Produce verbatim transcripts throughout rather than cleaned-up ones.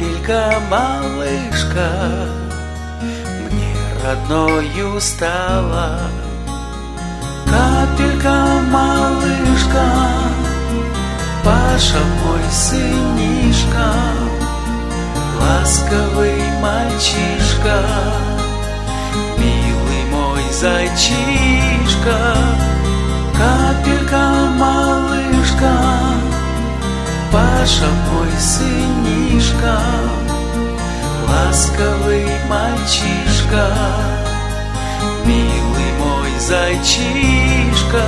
Капелька, малышка, мне родною стала. Капелька, малышка, Паша мой сынишка, ласковый мальчишка, милый мой зайчишка. Капелька, малышка, Паша мой сынишка, ласковый мальчишка, милый мой зайчишка.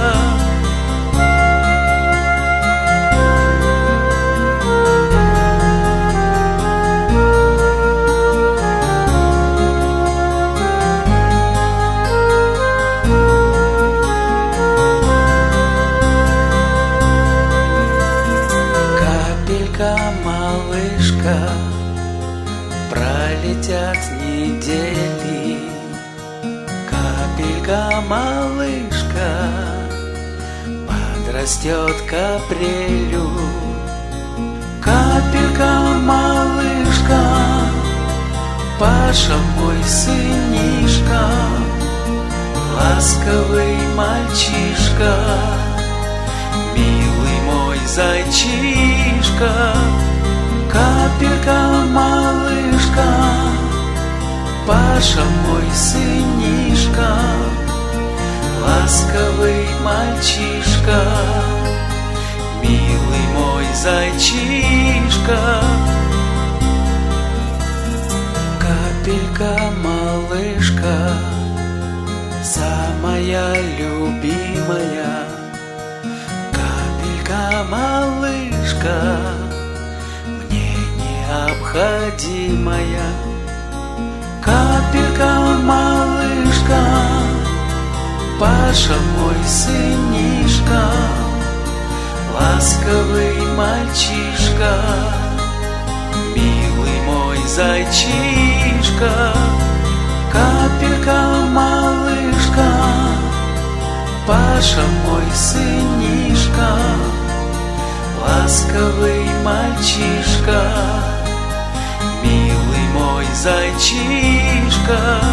Капелька, малышка, пролетят недели. Капелька, малышка, подрастет к апрелю. Капелька, малышка, Паша мой сынишка, ласковый мальчишка, милый мой зайчишка. Капелька, малышка, Паша мой сынишка, ласковый мальчишка, милый мой зайчишка. Капелька, малышка, самая любимая. Капелька, малышка, мне необходимая. Капелька, малышка, Паша мой сынишка, ласковый мальчишка, милый мой зайчишка. Капелька, малышка, Паша мой сынишка, ласковый мальчишка, милый мой зайчишка.